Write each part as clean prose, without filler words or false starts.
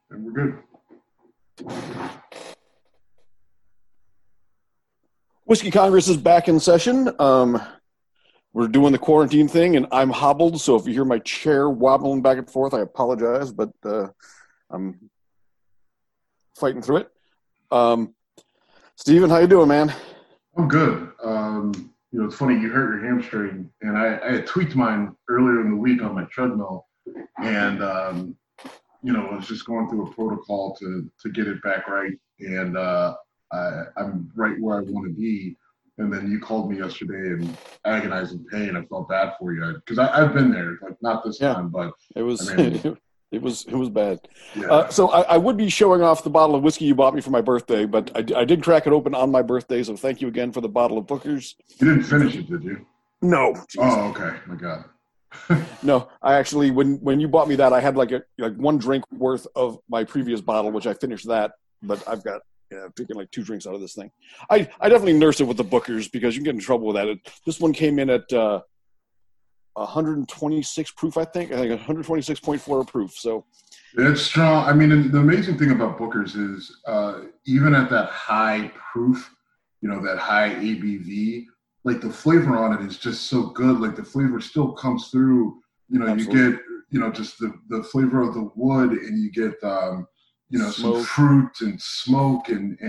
And we're good. Whiskey Congress is back in session. We're doing the quarantine thing, and I'm hobbled, so if you hear my chair wobbling back and forth, I apologize, but I'm fighting through it. Steven, how you doing, man? I'm good. It's funny, you hurt your hamstring, and I had tweaked mine earlier in the week on my treadmill, and I was just going through a protocol to get it back right, and I'm right where I want to be. And then you called me yesterday in agonizing pain. I felt bad for you because I've been there, like not this time, but it was I mean, it was bad. Yeah. So I would be showing off the bottle of whiskey you bought me for my birthday, but I did crack it open on my birthday. So thank you again for the bottle of Booker's. You didn't finish it, did you? No. Oh, okay. My God. No, I actually, when you bought me that, I had like one drink worth of my previous bottle, which I finished that, but I've got drinking like 2 drinks out of this thing. I definitely nurse it with the Booker's because you can get in trouble with that. This one came in at 126 proof, I think 126.4 proof. So it's strong. I mean, the amazing thing about Booker's is even at that high proof, that high ABV, like the flavor on it is just so good. Like the flavor still comes through. Absolutely. You get just the flavor of the wood, and you get some Smoke. fruit and smoke and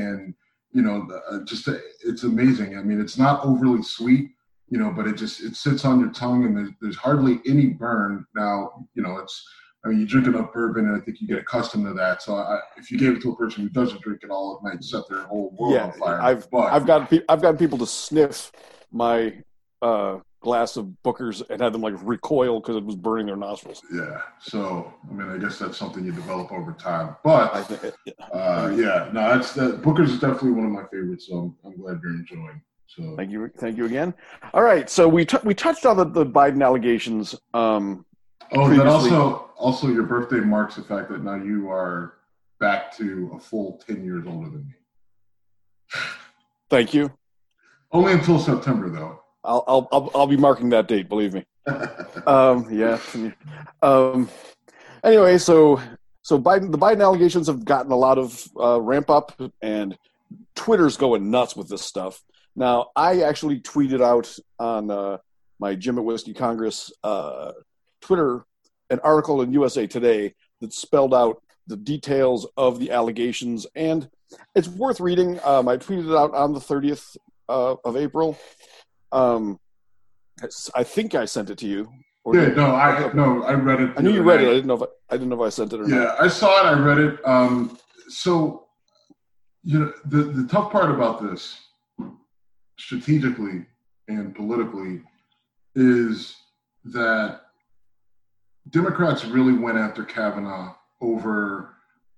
it's amazing. I mean, it's not overly sweet, but it sits on your tongue, and there's hardly any burn. Now, you drink enough bourbon, and I think you get accustomed to that. So if you gave it to a person who doesn't drink it all, it might set their whole world on fire. I've gotten people to sniff my glass of Booker's and had them like recoil because it was burning their nostrils. Yeah. So I mean, I guess that's something you develop over time. But Booker's is definitely one of my favorites. So I'm glad you're enjoying. So thank you again. All right, so we touched on the Biden allegations. That also your birthday marks the fact that now you are back to a full 10 years older than me. Thank you. Only until September, though. I'll be marking that date. Believe me. Yeah. Anyway, so the Biden allegations have gotten a lot of ramp up, and Twitter's going nuts with this stuff. Now, I actually tweeted out on my Jim at Whiskey Congress Twitter an article in USA Today that spelled out the details of the allegations, and it's worth reading. I tweeted it out on the 30th of April. I think I sent it to you. I read it. I knew you read it. I didn't know if I sent it or not. Yeah, I saw it. I read it. The tough part about this, strategically and politically, is that Democrats really went after Kavanaugh over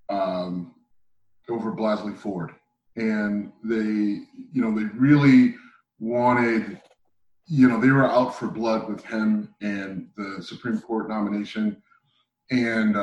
Blasey Ford, and they really wanted, they were out for blood with him and the Supreme Court nomination. And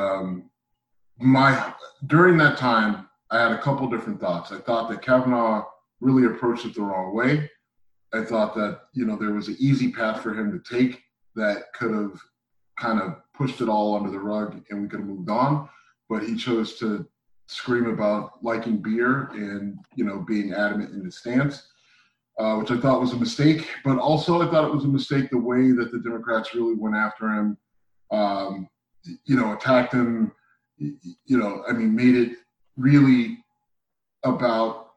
during that time, I had a couple different thoughts. I thought that Kavanaugh really approached it the wrong way. I thought that, there was an easy path for him to take that could have kind of pushed it all under the rug and we could have moved on. But he chose to scream about liking beer and, being adamant in his stance, which I thought was a mistake. But also I thought it was a mistake the way that the Democrats really went after him, attacked him, made it really about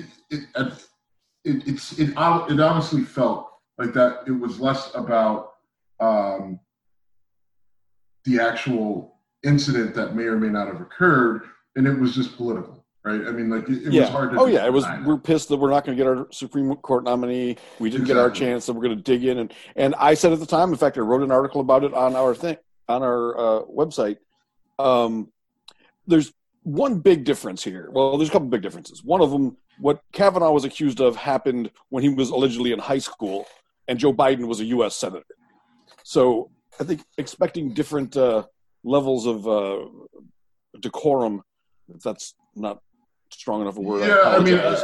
it honestly felt like that it was less about the actual incident that may or may not have occurred, and it was just political, right? I mean, like it was hard to. Oh yeah, it was. We're pissed that we're not going to get our Supreme Court nominee. We didn't get our chance, so we're going to dig in. And I said at the time, in fact, I wrote an article about it on our website. There's one big difference here. Well, there's a couple big differences. One of them, what Kavanaugh was accused of, happened when he was allegedly in high school, and Joe Biden was a U.S. senator. So I think expecting different levels of decorum, if that's not strong enough a word. Yeah,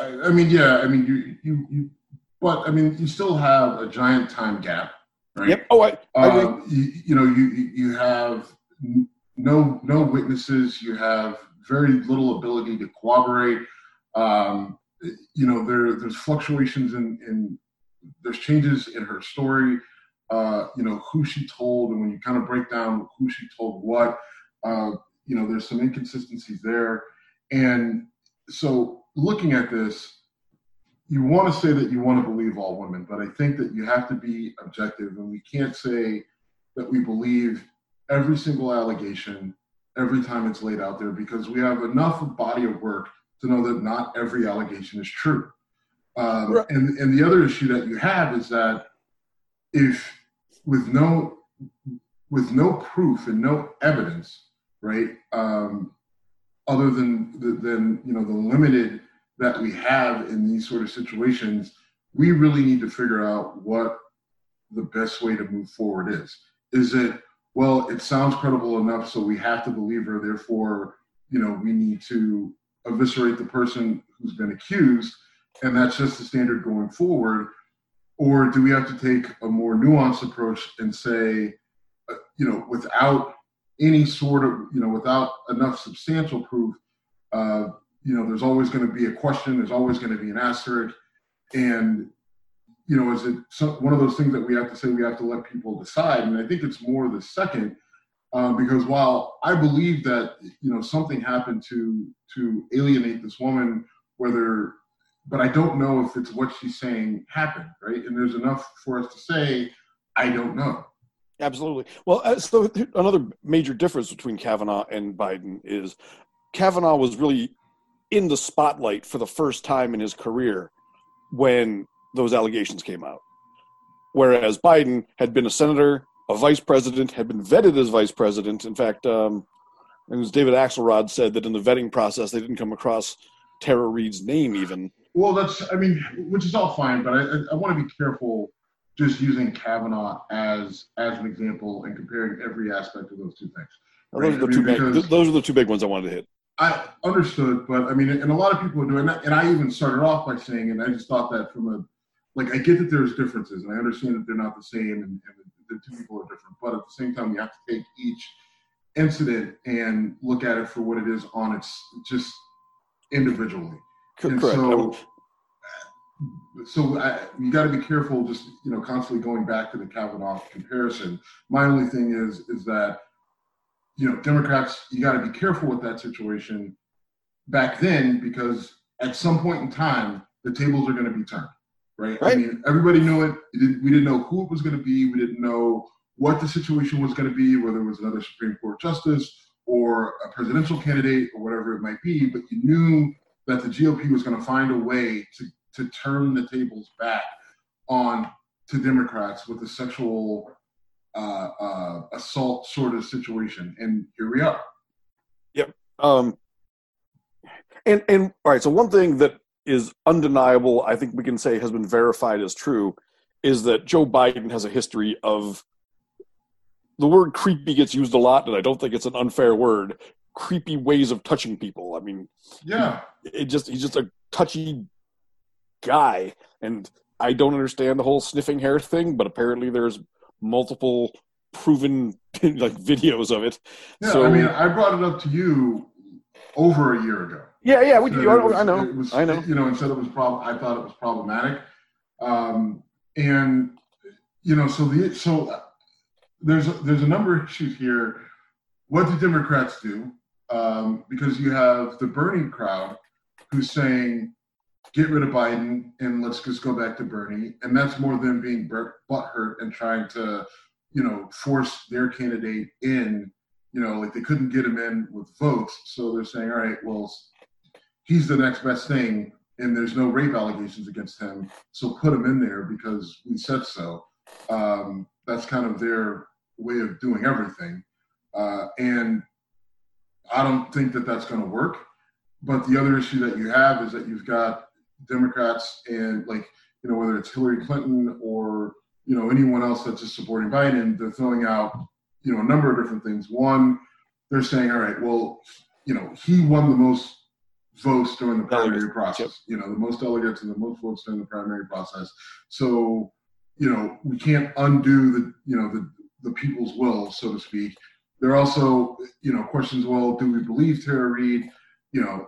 you still have a giant time gap, right? Yep. Oh, I agree. You have no witnesses. You have very little ability to corroborate. There's fluctuations in there's changes in her story. Who she told, and when you kind of break down who she told what, there's some inconsistencies there. And so looking at this, you want to say that you want to believe all women, but I think that you have to be objective, and we can't say that we believe every single allegation every time it's laid out there, because we have enough body of work to know that not every allegation is true. Right. And the other issue that you have is that if with no proof and no evidence, right, other than the limited that we have in these sort of situations, we really need to figure out what the best way to move forward is. Is it, well, it sounds credible enough, so we have to believe her, therefore, we need to eviscerate the person who's been accused, and that's just the standard going forward? Or do we have to take a more nuanced approach and say, without any sort of, without enough substantial proof, there's always going to be a question, there's always going to be an asterisk, and is it one of those things that we have to say we have to let people decide? And I think it's more the second, because while I believe that something happened to alienate this woman, but I don't know if it's what she's saying happened, right? And there's enough for us to say, I don't know. Absolutely. Well, so another major difference between Kavanaugh and Biden is Kavanaugh was really in the spotlight for the first time in his career when those allegations came out. Whereas Biden had been a senator, a vice president, had been vetted as vice president. In fact, it was David Axelrod said that in the vetting process, they didn't come across Tara Reade's name even. Well, which is all fine, but I want to be careful just using Kavanaugh as an example and comparing every aspect of those two things. Right? Those are the two big ones I wanted to hit. I understood, but and a lot of people are doing that, and I even started off by saying, and I just thought that I get that there's differences, and I understand that they're not the same, and the two people are different, but at the same time, you have to take each incident and look at it for what it is on its just individually. Correct. So you got to be careful, just constantly going back to the Kavanaugh comparison. My only thing is that Democrats, you got to be careful with that situation back then, because at some point in time the tables are going to be turned, right? Everybody knew it. We didn't know who it was going to be. We didn't know what the situation was going to be, whether it was another Supreme Court justice or a presidential candidate or whatever it might be. But you knew that the GOP was going to find a way to turn the tables back on to Democrats with a sexual assault sort of situation. And here we are. Yep. And all right, so one thing that is undeniable, I think we can say has been verified as true, is that Joe Biden has a history of, the word creepy gets used a lot, and I don't think it's an unfair word, creepy ways of touching people. Yeah. He's just a touchy guy, and I don't understand the whole sniffing hair thing, but apparently there's multiple proven videos of it. Yeah, so, I brought it up to you over a year ago. Yeah, I know. And said it was I thought it was problematic, so there's a number of issues here. What do Democrats do? Because you have the Bernie crowd who's saying, get rid of Biden and let's just go back to Bernie. And that's more than being butthurt and trying to, force their candidate in, they couldn't get him in with votes. So they're saying, all right, well, he's the next best thing and there's no rape allegations against him. So put him in there because we said so. That's kind of their way of doing everything. And I don't think that that's going to work. But the other issue that you have is that you've got Democrats and whether it's Hillary Clinton or, anyone else that's just supporting Biden, they're throwing out, a number of different things. One, they're saying, all right, well, he won the most votes during the primary process, the most delegates and the most votes during the primary process. So, we can't undo the people's will, so to speak. There are also, questions, well, do we believe Tara Reade? you know,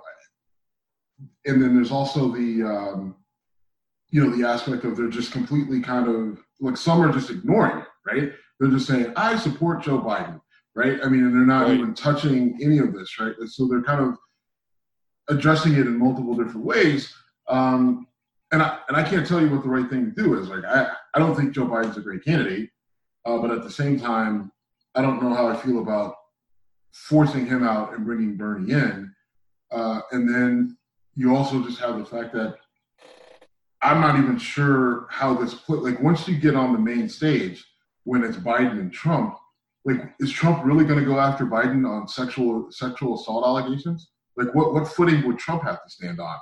and then there's also the, the aspect of they're just completely kind of like some are just ignoring it, right? They're just saying, I support Joe Biden, right? I mean, and they're not even touching any of this, right? So they're kind of addressing it in multiple different ways. And I can't tell you what the right thing to do is. Like, I don't think Joe Biden's a great candidate, but at the same time, I don't know how I feel about forcing him out and bringing Bernie in. And then you also just have the fact that I'm not even sure how this like once you get on the main stage when it's Biden and Trump, like is Trump really going to go after Biden on sexual assault allegations? Like what footing would Trump have to stand on?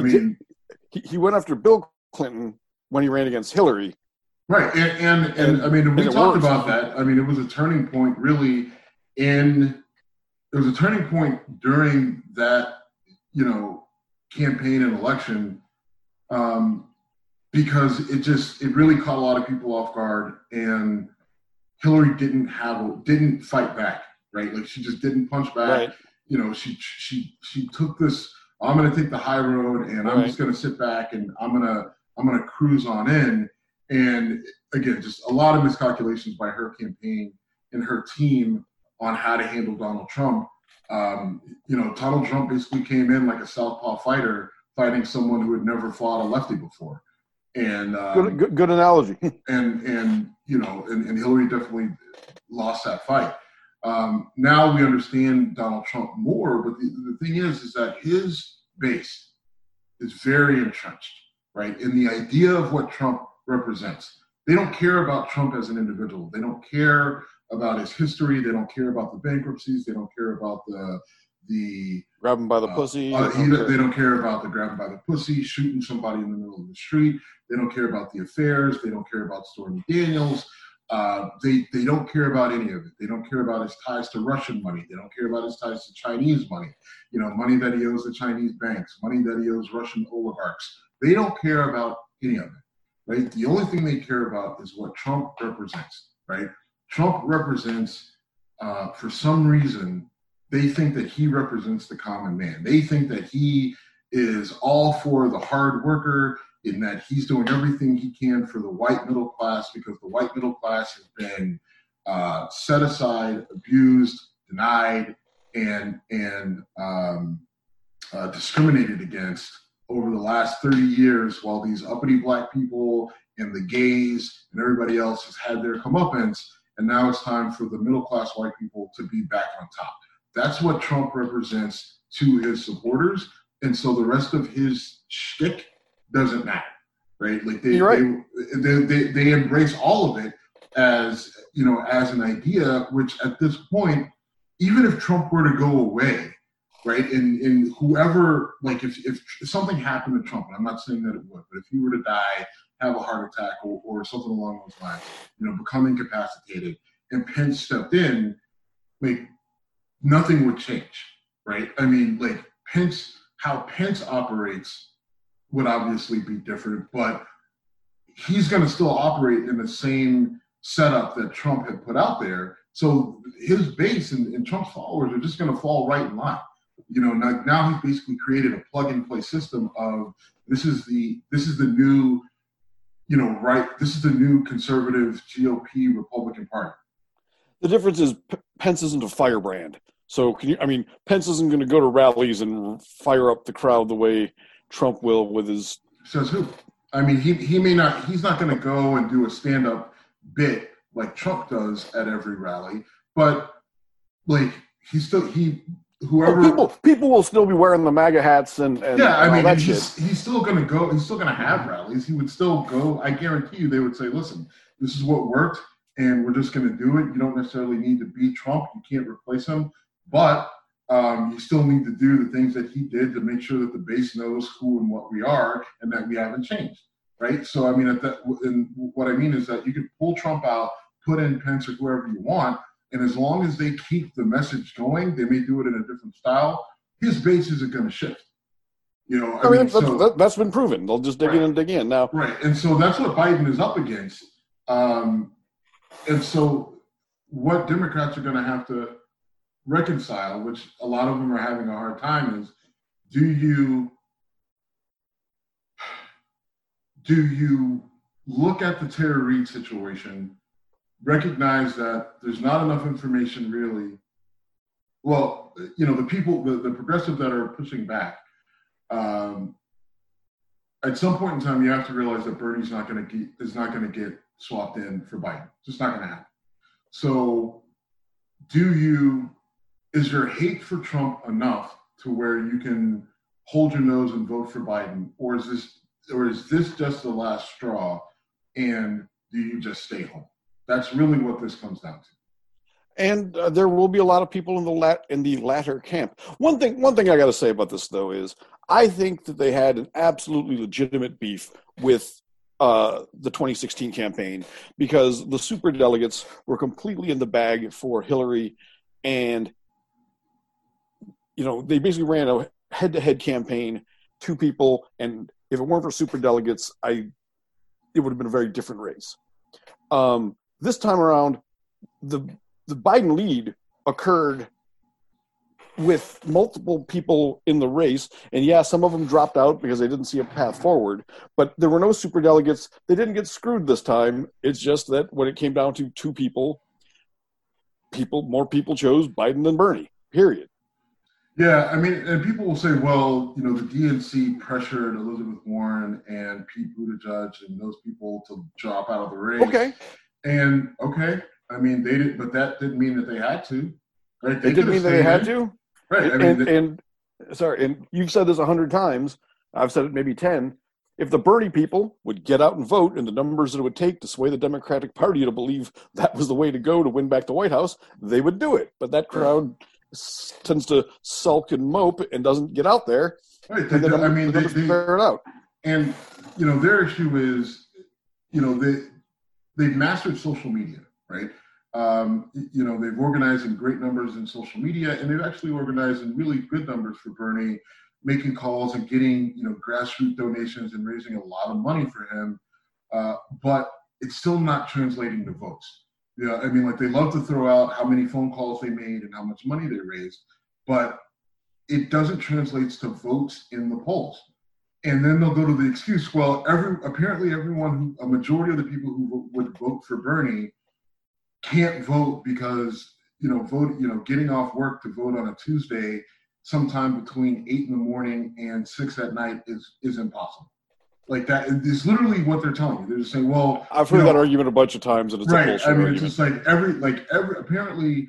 He went after Bill Clinton when he ran against Hillary. Right, and I mean we talked about that. I mean it was a turning point really it was a turning point during that campaign and election. Because it really caught a lot of people off guard, and Hillary didn't fight back, right? Like she just didn't punch back. Right. She took this. I'm going to take the high road, and I'm just going to sit back, and I'm going to cruise on in. And again, just a lot of miscalculations by her campaign and her team on how to handle Donald Trump. Donald Trump basically came in like a southpaw fighter, fighting someone who had never fought a lefty before. And good analogy. and Hillary definitely lost that fight. Now we understand Donald Trump more, but the thing is that his base is very entrenched, right? In the idea of what Trump represents. They don't care about Trump as an individual. They don't care about his history. They don't care about the bankruptcies. They don't care about the grab him by the pussy. They don't care about the grab him by the pussy, shooting somebody in the middle of the street. They don't care about the affairs. They don't care about Stormy Daniels. They don't care about any of it. They don't care about his ties to Russian money. They don't care about his ties to Chinese money. Money that he owes the Chinese banks, money that he owes Russian oligarchs. They don't care about any of it, right? The only thing they care about is what Trump represents, right? Trump represents, for some reason, they think that he represents the common man. They think that he is all for the hard worker and that he's doing everything he can for the white middle class because the white middle class has been set aside, abused, denied, and discriminated against over the last 30 years while these uppity black people and the gays and everybody else has had their comeuppance. And now it's time for the middle class white people to be back on top. That's what Trump represents to his supporters. And so the rest of his shtick doesn't matter, right? Like they embrace all of it as, as an idea, which at this point, even if Trump were to go away, right? And whoever, like if something happened to Trump, and I'm not saying that it would, but if he were to die, have a heart attack or something along those lines, become incapacitated, and Pence stepped in, like nothing would change, right? I mean, like how Pence operates would obviously be different, but he's going to still operate in the same setup that Trump had put out there. So his base and Trump's followers are just going to fall right in line. Now he's basically created a plug-and-play system of this is the new, this is the new conservative GOP Republican Party. The difference is Pence isn't a firebrand. So Pence isn't going to go to rallies and fire up the crowd the way Trump will with his. Says who? I mean, he may not. He's not going to go and do a stand-up bit like Trump does at every rally, but like whoever people will still be wearing the MAGA hats and he's still going to go. He's still going to have rallies. He would still go. I guarantee you, they would say, "Listen, this is what worked, and we're just going to do it. You don't necessarily need to beat Trump. You can't replace him, but you still need to do the things that he did to make sure that the base knows who and what we are, and that we haven't changed." Right. So I mean, and what I mean is that you can pull Trump out, put in Pence or whoever you want. And as long as they keep the message going, they may do it in a different style. His base isn't going to shift. That's been proven. They'll just dig in and dig in now. Right. And so that's what Biden is up against. And so what Democrats are going to have to reconcile, which a lot of them are having a hard time, is do you look at the Tara Reade situation, recognize that there's not enough information really? Well, the people, the progressives that are pushing back, at some point in time, you have to realize that Bernie's not going to get swapped in for Biden. It's just not going to happen. So, is your hate for Trump enough to where you can hold your nose and vote for Biden, or is this just the last straw, and do you just stay home? That's really what this comes down to. And there will be a lot of people in the latter camp. One thing I got to say about this, though, is I think that they had an absolutely legitimate beef with the 2016 campaign, because the superdelegates were completely in the bag for Hillary, and they basically ran a head-to-head campaign, two people, and if it weren't for superdelegates, it would have been a very different race. This time around, the Biden lead occurred with multiple people in the race, and yeah, some of them dropped out because they didn't see a path forward, but there were no superdelegates. They didn't get screwed this time. It's just that when it came down to two people, more people chose Biden than Bernie, period. Yeah, I mean, and people will say, well, the DNC pressured Elizabeth Warren and Pete Buttigieg and those people to drop out of the race. Okay. I mean, they did, but that didn't mean that they had to, right? It didn't mean that they had to, right? And you've said this 100 times. I've said it maybe 10. If the Bernie people would get out and vote in the numbers that it would take to sway the Democratic Party to believe that was the way to go to win back the White House, they would do it. But that crowd tends to sulk and mope and doesn't get out there. Right. They bear it out. And their issue is, they've mastered social media, right? They've organized in great numbers in social media, and they've actually organized in really good numbers for Bernie, making calls and getting, grassroots donations and raising a lot of money for him. But it's still not translating to votes. Yeah, I mean, they love to throw out how many phone calls they made and how much money they raised, but it doesn't translate to votes in the polls. And then they'll go to the excuse, well, apparently a majority of the people who would vote for Bernie can't vote because, getting off work to vote on a Tuesday sometime between 8 in the morning and 6 at night is impossible. Like that is literally what they're telling you. They're just saying, well, I've heard that argument a bunch of times, and it's right. A bullshit argument. It's just apparently,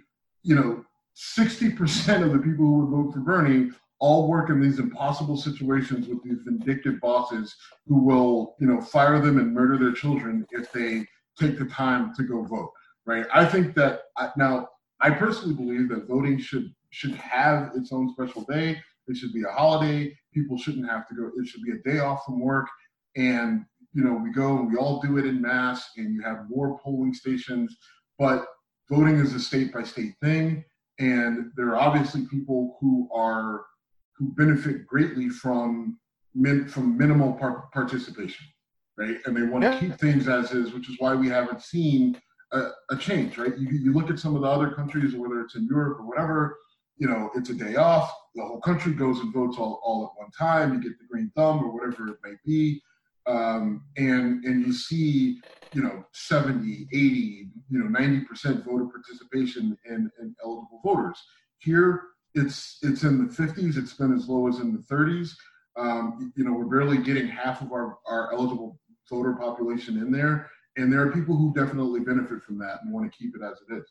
60% of the people who would vote for Bernie all work in these impossible situations with these vindictive bosses who will, fire them and murder their children if they take the time to go vote. Right. I think that I personally believe that voting should have its own special day. It should be a holiday. People shouldn't have to go. It should be a day off from work. And, we go and we all do it in mass, and you have more polling stations. But voting is a state by state thing. And there are obviously people who benefit greatly from minimal participation. Right. And they want to keep things as is, which is why we haven't seen a change. Right. You look at some of the other countries, whether it's in Europe or whatever, it's a day off. The whole country goes and votes all at one time. You get the green thumb or whatever it may be. And you see, 70, 80, 90% voter participation in eligible voters. Here, it's in the 50s. It's been as low as in the 30s. We're barely getting half of our eligible voter population in there. And there are people who definitely benefit from that and want to keep it as it is.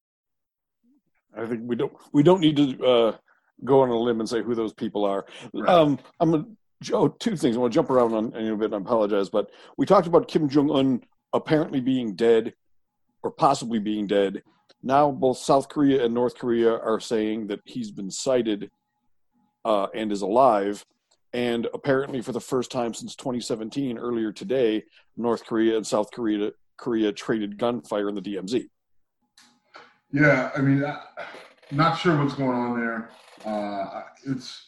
I think we don't need to go on a limb and say who those people are. Right. Two things. I want to jump around on a bit, and I apologize, but we talked about Kim Jong-un apparently being dead or possibly being dead. Now both South Korea and North Korea are saying that he's been sighted and is alive. And apparently for the first time since 2017, earlier today, North Korea and South Korea traded gunfire in the DMZ. Yeah, I mean, not sure what's going on there. It's,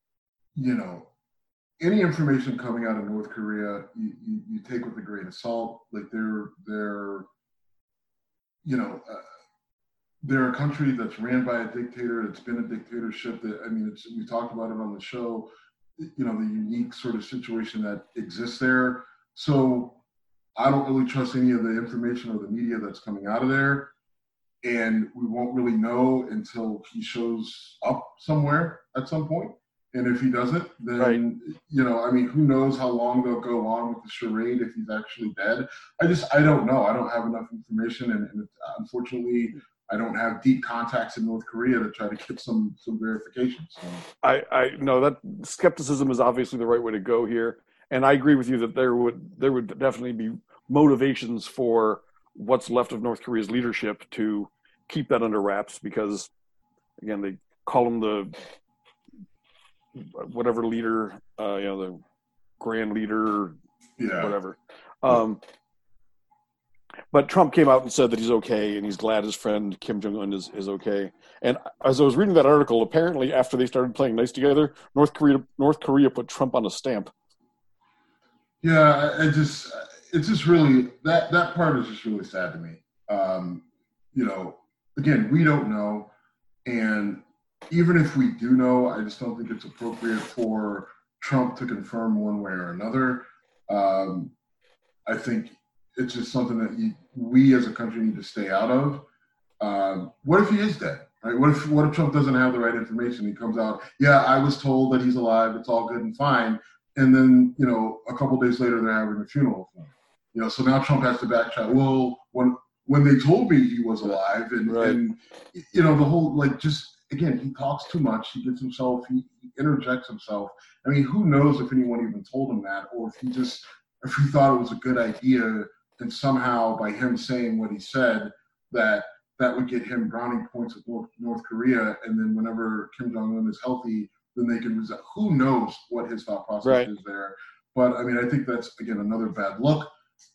any information coming out of North Korea, you take with a grain of salt. Like they're they're a country that's ran by a dictator. It's been a dictatorship. That, I mean, we talked about it on the show. You know, the unique sort of situation that exists there. So I don't really trust any of the information or the media that's coming out of there. And we won't really know until he shows up somewhere at some point. And if he doesn't, then, Right. you know, I mean, who knows how long they'll go on with the charade if he's actually dead. I don't know. I don't have enough information. And unfortunately, I don't have deep contacts in North Korea to try to get some verification. So I know that skepticism is obviously the right way to go here. And I agree with you that there would definitely be motivations for what's left of North Korea's leadership to keep that under wraps, because again, they call him the whatever leader, the grand leader, whatever. But Trump came out and said that he's okay, and he's glad his friend Kim Jong-un is okay. And as I was reading that article, apparently after they started playing nice together, North Korea put Trump on a stamp. Yeah, it's just really that part is just really sad to me. You know, again, we don't know, and even if we do know, I just don't think it's appropriate for Trump to confirm one way or another. I think it's just something that we as a country need to stay out of. What if he is dead? Right? What if Trump doesn't have the right information? He comes out, yeah, I was told that he's alive. It's all good and fine. And then, you know, a couple of days later, they're having a funeral for him. You know, so now Trump has to backtrack. Well, when they told me he was alive, and you know, the whole, like, just again, he talks too much. He interjects himself. I mean, who knows if anyone even told him that, or if he thought it was a good idea, and somehow by him saying what he said, that would get him brownie points with North Korea, and then whenever Kim Jong-un is healthy, then they can resolve. Who knows what his thought process is there? But I mean, I think that's, again, another bad look.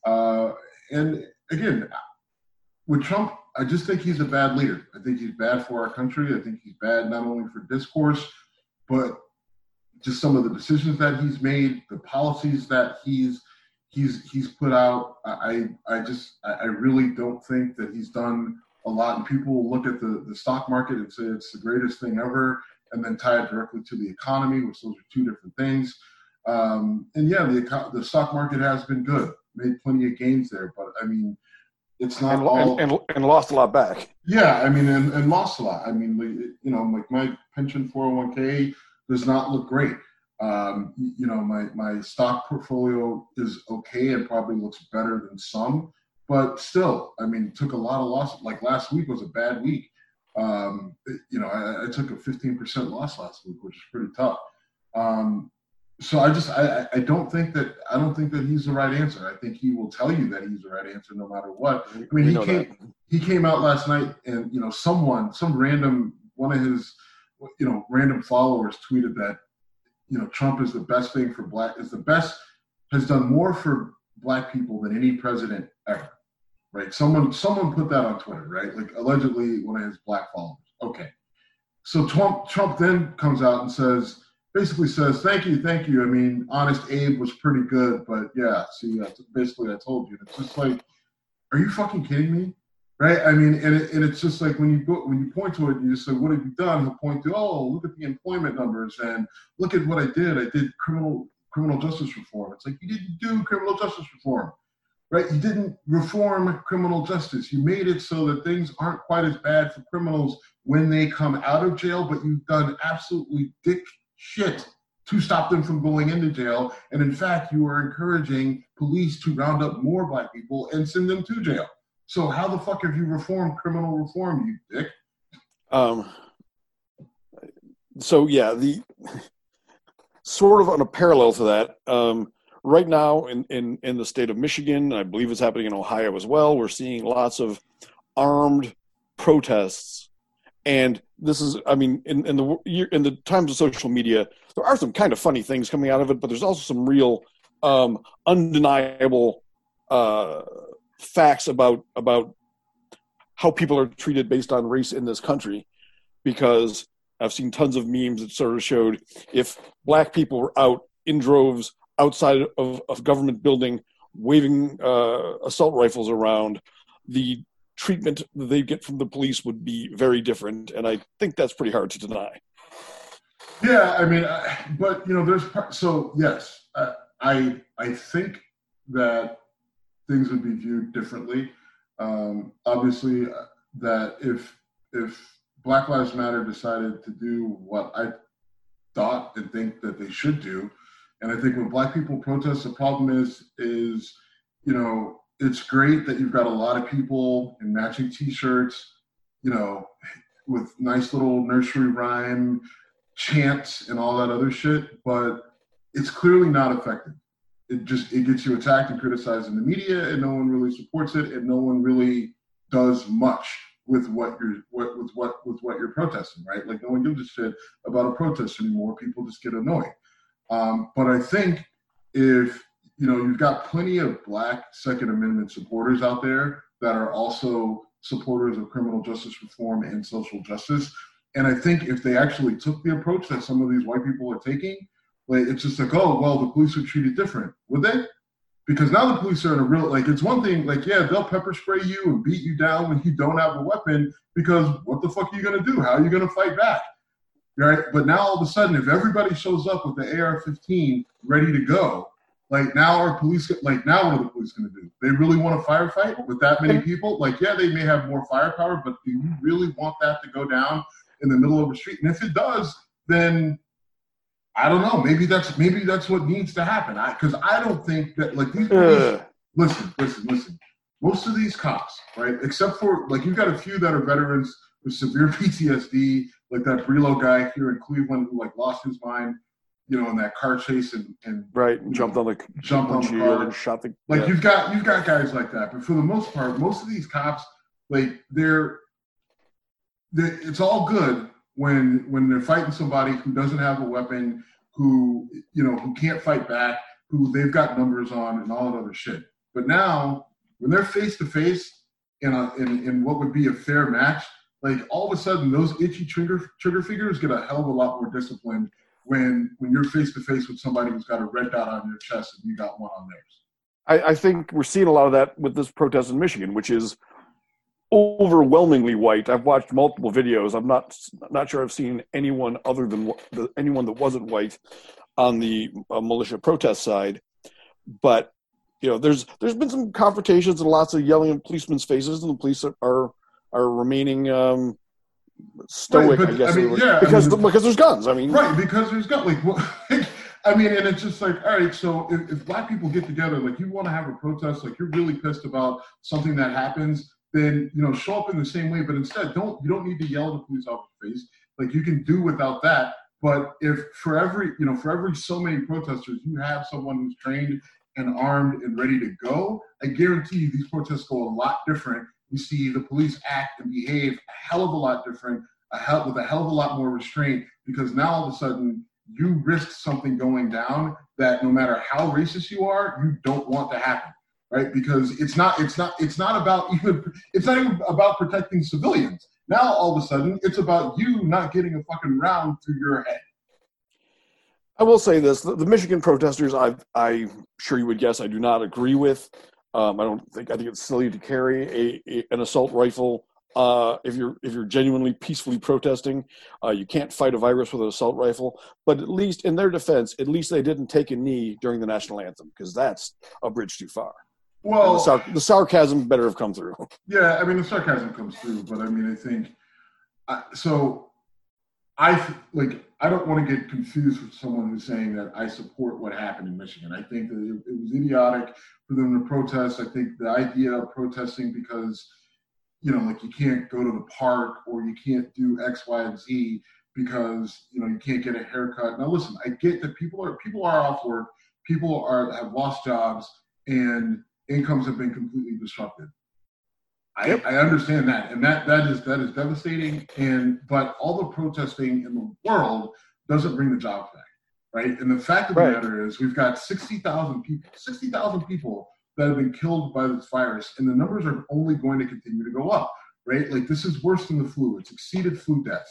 And again, with Trump, I just think he's a bad leader. I think he's bad for our country. I think he's bad not only for discourse, but just some of the decisions that he's made, the policies that he's put out. I really don't think that he's done a lot. And people look at the stock market and say it's the greatest thing ever, and then tie it directly to the economy, which those are two different things. And yeah, the stock market has been good, made plenty of gains there, but I mean, it's not and lost a lot back. Yeah, I mean, and lost a lot. I mean, you know, like my pension 401k does not look great. You know, my stock portfolio is okay and probably looks better than some, but still, I mean, took a lot of losses. Like last week was a bad week. You know, I took a 15% loss last week, which is pretty tough. So I don't think that he's the right answer. I think he will tell you that he's the right answer no matter what. I mean, he came out last night and, you know, some random one of his, you know, random followers tweeted that, you know, Trump is the best thing for has done more for black people than any president ever. Right? Someone put that on Twitter, right? Like allegedly one of his black followers. Okay. So Trump then comes out and basically says, thank you. I mean, Honest Abe was pretty good, but yeah, see, basically I told you. It's just like, are you fucking kidding me? Right? I mean, and it's just like when you point to it, and you just say, what have you done? He'll point to, oh, look at the employment numbers and look at what I did. I did criminal justice reform. It's like, you didn't do criminal justice reform. Right? You didn't reform criminal justice. You made it so that things aren't quite as bad for criminals when they come out of jail, but you've done absolutely dick shit to stop them from going into jail. And in fact, you are encouraging police to round up more black people and send them to jail. So how the fuck have you reformed criminal reform, you dick? So yeah, the sort of on a parallel to that, right now in the state of Michigan, I believe it's happening in Ohio as well, we're seeing lots of armed protests. And this is, I mean, in the times of social media, there are some kind of funny things coming out of it, but there's also some real undeniable facts about how people are treated based on race in this country. Because I've seen tons of memes that sort of showed if black people were out in droves outside of a government building waving assault rifles around, the treatment that they get from the police would be very different, and I think that's pretty hard to deny. Yeah, I mean, but there's so yes, I think that things would be viewed differently. Obviously, that if Black Lives Matter decided to do what I thought and think that they should do, and I think when Black people protest, the problem is it's great that you've got a lot of people in matching T-shirts, with nice little nursery rhyme chants and all that other shit, but it's clearly not effective. It gets you attacked and criticized in the media, and no one really supports it, and no one really does much with what you're protesting, right? Like no one gives a shit about a protest anymore. People just get annoyed. But I think if you've got plenty of Black Second Amendment supporters out there that are also supporters of criminal justice reform and social justice. And I think if they actually took the approach that some of these white people are taking, like it's just like, oh, well, the police would treat it different. Would they? Because now the police are in a real, like, it's one thing, like, yeah, they'll pepper spray you and beat you down when you don't have a weapon, because what the fuck are you going to do? How are you going to fight back? Right? But now all of a sudden, if everybody shows up with the AR-15 ready to go, like now what are the police going to do? They really want to firefight with that many people? Like, yeah, they may have more firepower, but do you really want that to go down in the middle of a street? And if it does, then I don't know. Maybe that's what needs to happen. Because I don't think that, like, these police, listen. Most of these cops, right, except for, like, you've got a few that are veterans with severe PTSD, like that Brelo guy here in Cleveland who, like, lost his mind, in that car chase and right, jumped on the car and shot the. Like, yeah. You've got guys like that, but for the most part, most of these cops, like, they're it's all good when they're fighting somebody who doesn't have a weapon, who can't fight back, who they've got numbers on and all that other shit. But now, when they're face to face in what would be a fair match, like all of a sudden those itchy trigger figures get a hell of a lot more discipline when you're face to face with somebody who's got a red dot on your chest and you got one on theirs. I think we're seeing a lot of that with this protest in Michigan, which is overwhelmingly white. I've watched multiple videos. I'm not sure I've seen anyone other than anyone that wasn't white on the militia protest side. But there's been some confrontations and lots of yelling in policemen's faces, and the police are remaining stoic. Right, I guess, because there's guns. I mean, right, because there's guns. Like, I mean, and it's just like, all right, so if Black people get together, like, you want to have a protest, like, you're really pissed about something that happens, then, show up in the same way. But instead, you don't need to yell at the police officer's face. Like, you can do without that. But if for every so many protesters, you have someone who's trained and armed and ready to go, I guarantee you these protests go a lot different. You see the police act and behave a hell of a lot different, with a hell of a lot more restraint, because now all of a sudden you risk something going down that no matter how racist you are, you don't want to happen, right? Because it's not even about protecting civilians. Now all of a sudden it's about you not getting a fucking round through your head. I will say this: the Michigan protesters, I'm sure you would guess, I do not agree with. I think it's silly to carry an assault rifle if you're genuinely peacefully protesting. You can't fight a virus with an assault rifle. But at least in their defense, at least they didn't take a knee during the national anthem, because that's a bridge too far. Well, the sarcasm better have come through. Yeah, I mean, the sarcasm comes through, but I mean, I think I don't want to get confused with someone who's saying that I support what happened in Michigan. I think that it was idiotic for them to protest. I think the idea of protesting because, like, you can't go to the park or you can't do X, Y, and Z because, you can't get a haircut. Now, listen, I get that people are off work, people have lost jobs, and incomes have been completely disrupted. Yep. I understand that, and that is devastating. But all the protesting in the world doesn't bring the jobs back, right? And the fact of the matter is, we've got 60,000 people that have been killed by this virus, and the numbers are only going to continue to go up, right? Like, this is worse than the flu. It's exceeded flu deaths.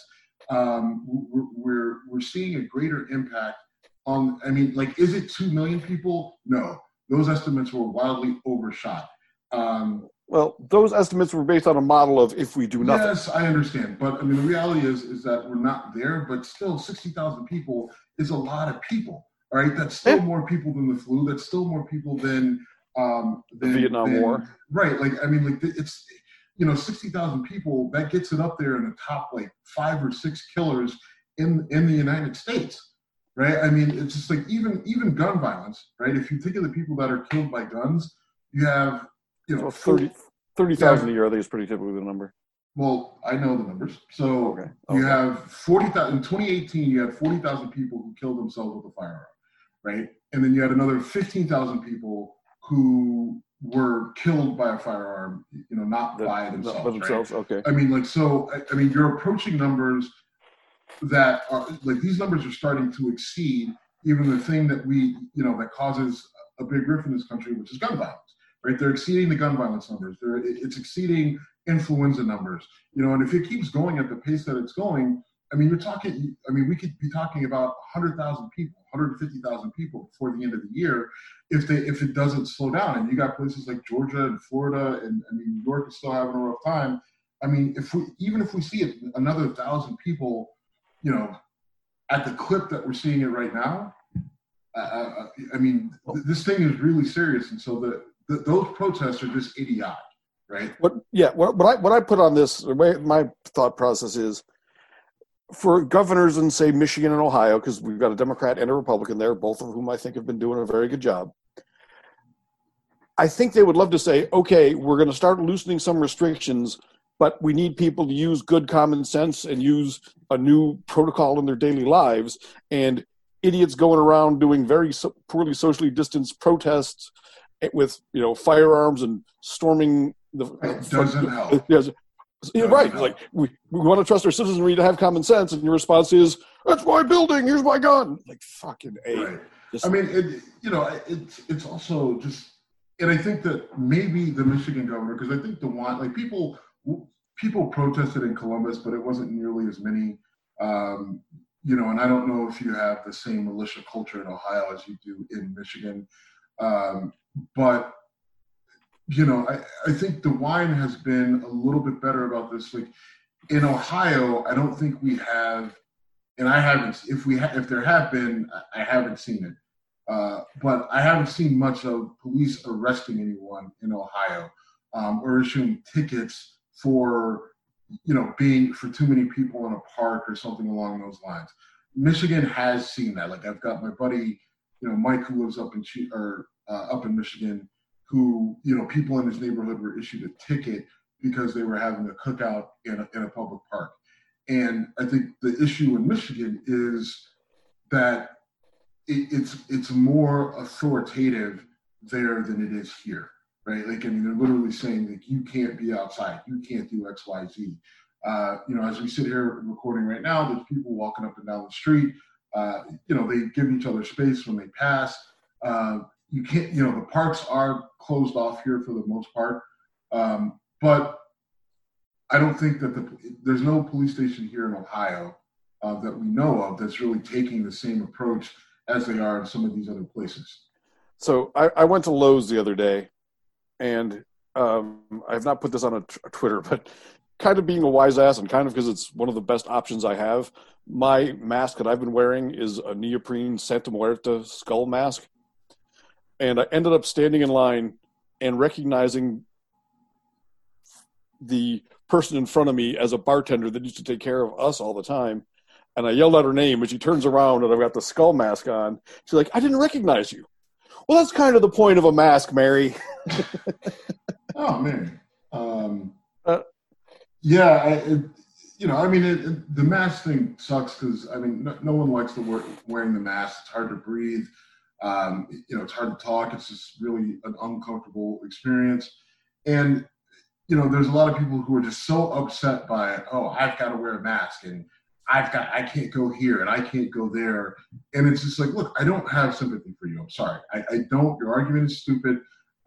We're seeing a greater impact on. I mean, like, is it 2 million people? No, those estimates were wildly overshot. Well, those estimates were based on a model of if we do nothing. Yes, I understand. But I mean, the reality is that we're not there, but still 60,000 people is a lot of people, all right? That's still more people than the flu. That's still more people than the Vietnam War. Right. Like, I mean, like it's, 60,000 people, that gets it up there in the top like 5 or 6 killers in the United States. Right. I mean, it's just like even gun violence, right? If you think of the people that are killed by guns, you have, so 30,000 a year, I think is pretty typically the number. Well, I know the numbers. So you have 40,000 in 2018. You had 40,000 people who killed themselves with a firearm, right? And then you had another 15,000 people who were killed by a firearm, not by themselves. By themselves, right? Okay. I mean, like, so I mean, you're approaching numbers that are like, these numbers are starting to exceed even the thing that that causes a big rift in this country, which is gun violence. Right, they're exceeding the gun violence numbers. It's exceeding influenza numbers. And if it keeps going at the pace that it's going, I mean, we could be talking about 100,000 people, 150,000 people before the end of the year, if it doesn't slow down. And you got places like Georgia and Florida, and I mean, New York is still having a rough time. I mean, if we see another 1,000 people, at the clip that we're seeing it right now, I mean, this thing is really serious, and so those protests are just idiotic, right? What I put on this, my thought process is, for governors in, say, Michigan and Ohio, because we've got a Democrat and a Republican there, both of whom I think have been doing a very good job. I think they would love to say, okay, we're going to start loosening some restrictions, but we need people to use good common sense and use a new protocol in their daily lives. And idiots going around doing very poorly socially distanced protests with firearms and storming the doesn't help. Yes, right. Help. Like we want to trust our citizenry to have common sense, and your response is, "That's my building. Here's my gun." Like fucking A. Right. I mean, it's also just, and I think that maybe the Michigan governor, because I think people protested in Columbus, but it wasn't nearly as many. And I don't know if you have the same militia culture in Ohio as you do in Michigan. But, I think DeWine has been a little bit better about this. Like in Ohio, I don't think we have, and I haven't, if there have been, I haven't seen it. But I haven't seen much of police arresting anyone in Ohio, or issuing tickets for, being for too many people in a park or something along those lines. Michigan has seen that. Like I've got my buddy, Mike, who lives up in Michigan, who, people in his neighborhood were issued a ticket because they were having a cookout in a public park. And I think the issue in Michigan is that it's more authoritative there than it is here, right? Like, I mean, they're literally saying that you can't be outside, you can't do X, Y, Z. As we sit here recording right now, there's people walking up and down the street. They give each other space when they pass. You can't, the parks are closed off here for the most part. But I don't think that there's no police station here in Ohio that we know of that's really taking the same approach as they are in some of these other places. So I went to Lowe's the other day, and I have not put this on a Twitter, but kind of being a wise ass and kind of because it's one of the best options I have, my mask that I've been wearing is a neoprene Santa Muerta skull mask. And I ended up standing in line and recognizing the person in front of me as a bartender that used to take care of us all the time. And I yelled out her name, and she turns around, and I've got the skull mask on. She's like, "I didn't recognize you." Well, that's kind of the point of a mask, Mary. Oh, man. The mask thing sucks because, I mean, no one likes wearing the mask. It's hard to breathe. It's hard to talk. It's just really an uncomfortable experience. And, there's a lot of people who are just so upset by it. Oh, I've got to wear a mask, and I can't go here and I can't go there. And it's just like, look, I don't have sympathy for you. I'm sorry. I don't. Your argument is stupid.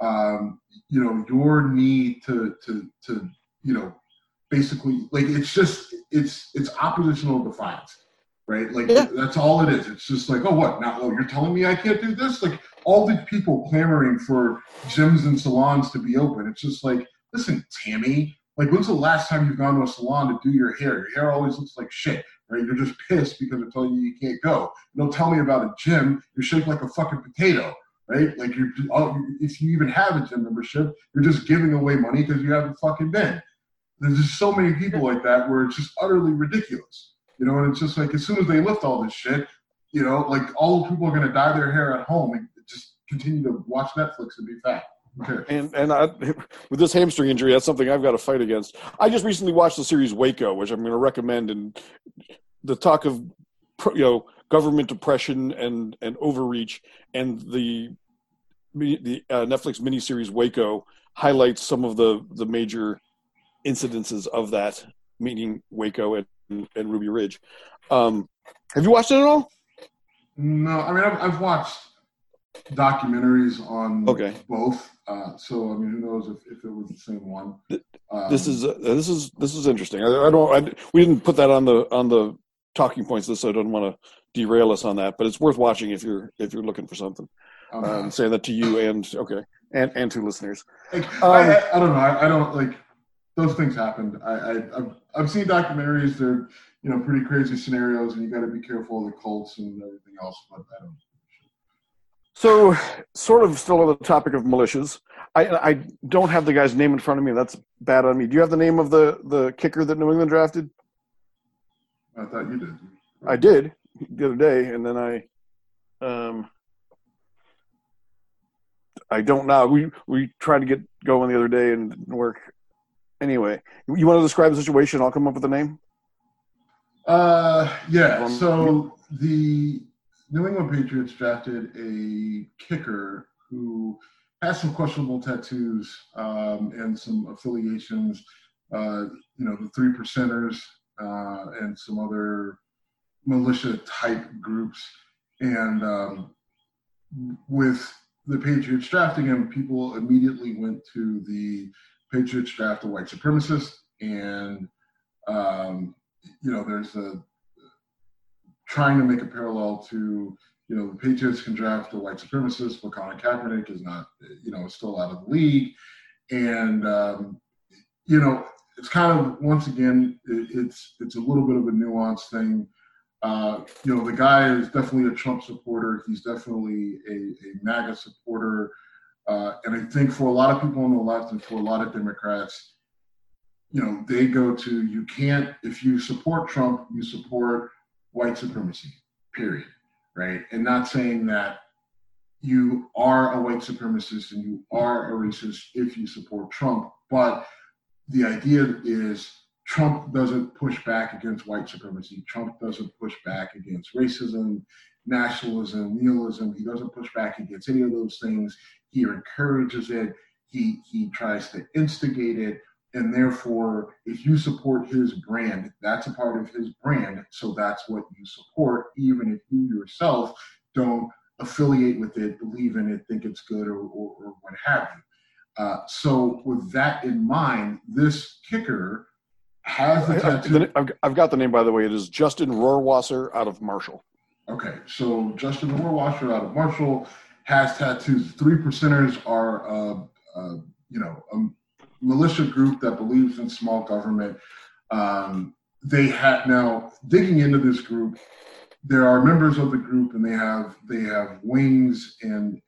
Your need to basically, like, it's oppositional defiance, right? Like, That's all it is. It's just like, oh, what? Now, you're telling me I can't do this? Like, all these people clamoring for gyms and salons to be open. It's just like, listen, Tammy, like, when's the last time you've gone to a salon to do your hair? Your hair always looks like shit, right? You're just pissed because they're telling you can't go. Don't tell me about a gym. You're shaped like a fucking potato, right? Like, if you even have a gym membership, you're just giving away money because you haven't fucking been. There's just so many people like that where it's just utterly ridiculous, and it's just like, as soon as they lift all this shit, like, all the people are going to dye their hair at home and just continue to watch Netflix and be fat. Okay. And with this hamstring injury, that's something I've got to fight against. I just recently watched the series Waco, which I'm going to recommend. And the talk of government oppression and overreach, and the Netflix miniseries Waco highlights some of the major incidences of that, meaning Waco and Ruby Ridge. Have you watched it at all? No, I mean, I've watched documentaries on both. So I mean, who knows if it was the same one. This is interesting. We didn't put that on the talking points list, so I don't want to derail us on that. But it's worth watching if you're looking for something. I'm saying that to you and to listeners. Like, I don't know. I don't like, those things happened. I've seen documentaries. They're pretty crazy scenarios, and you got to be careful of the cults and everything else. But I don't. So, sort of still on the topic of militias, I don't have the guy's name in front of me. That's bad on me. Do you have the name of the kicker that New England drafted? I thought you did. I did the other day, and then I don't know. We tried to get going the other day and it didn't work. Anyway, you want to describe the situation? I'll come up with a name. Yeah. So the New England Patriots drafted a kicker who has some questionable tattoos and some affiliations. The 3 Percenters and some other militia type groups, and with the Patriots drafting him, people immediately went to the Patriots draft a white supremacist, and there's a trying to make a parallel to the Patriots can draft a white supremacist, but Colin Kaepernick is not, still out of the league, and it's kind of, once again, it's a little bit of a nuanced thing. The guy is definitely a Trump supporter. He's definitely a MAGA supporter. And I think for a lot of people on the left and for a lot of Democrats, they go to, you can't, if you support Trump, you support white supremacy, period, right? And not saying that you are a white supremacist and you are a racist if you support Trump, but the idea is Trump doesn't push back against white supremacy. Trump doesn't push back against racism, nationalism, nihilism. He doesn't push back against any of those things. He encourages it. He tries to instigate it. And therefore, if you support his brand, that's a part of his brand. So that's what you support, even if you yourself don't affiliate with it, believe in it, think it's good, or what have you. So with that in mind, this kicker has the tattoo. I've got the name, by the way. It is Justin Rohrwasser out of Marshall. Okay, so Justin Rohrwasser out of Marshall has tattoos. 3 Percenters are a militia group that believes in small government. They have, now digging into this group, there are members of the group, and they have wings and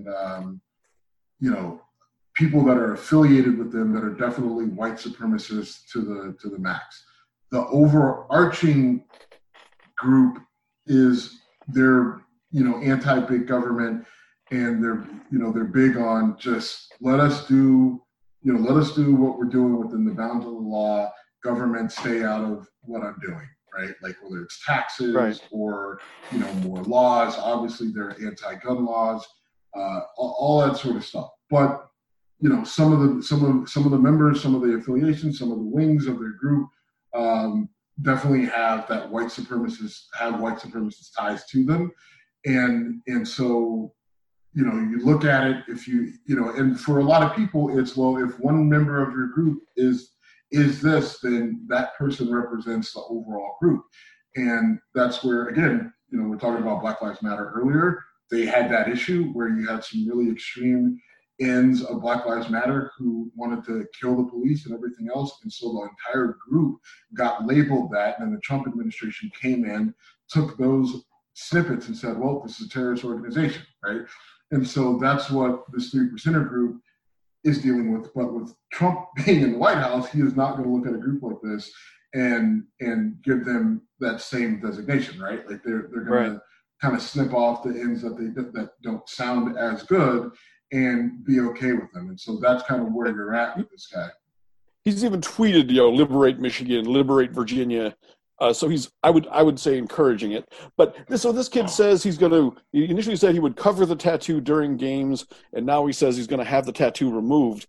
people that are affiliated with them that are definitely white supremacists to the max. The overarching group is they're anti-big government, and they're big on just let us do what we're doing within the bounds of the law. Government, stay out of what I'm doing, right? Like whether it's taxes, right, or more laws. Obviously, there are anti-gun laws, all that sort of stuff. But some of the members, some of the affiliations, some of the wings of their group definitely have white supremacist ties to them, and so you look at it, and for a lot of people, it's, well, if one member of your group is this, then that person represents the overall group, and that's where, again, we're talking about Black Lives Matter earlier. They had that issue where you had some really extreme ends of Black Lives Matter who wanted to kill the police and everything else. And so the entire group got labeled that. And the Trump administration came in, took those snippets and said, well, this is a terrorist organization, right? And so that's what this 3%er group is dealing with. But with Trump being in the White House, he is not going to look at a group like this and give them that same designation, right? Like they're going to kind of snip off the ends that don't sound as good and be okay with them. And so that's kind of where you're at with this guy. He's even tweeted, liberate Michigan, liberate Virginia. So he's, I would say, encouraging it. But this kid says he initially said he would cover the tattoo during games, and now he says he's going to have the tattoo removed.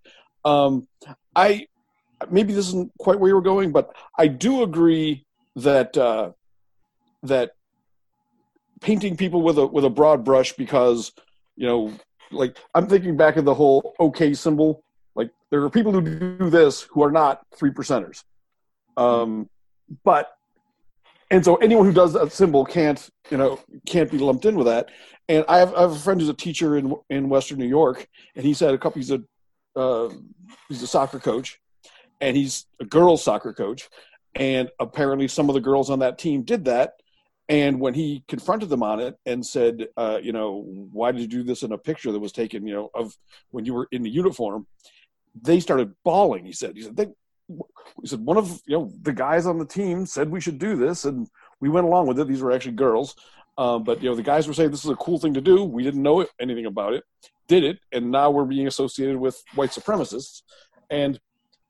Maybe this isn't quite where you were going, but I do agree that that painting people with a broad brush, because like I'm thinking back of the whole OK symbol. Like there are people who do this who are not 3%ers, and so anyone who does that symbol can't be lumped in with that. And I have a friend who's a teacher in Western New York, and he said he's a soccer coach, and he's a girls' soccer coach, and apparently some of the girls on that team did that. And when he confronted them on it and said, why did you do this in a picture that was taken, of when you were in the uniform, they started bawling. He said one of the guys on the team said we should do this, and we went along with it. These were actually girls, but the guys were saying this is a cool thing to do. We didn't know anything about it, did it, and now we're being associated with white supremacists. And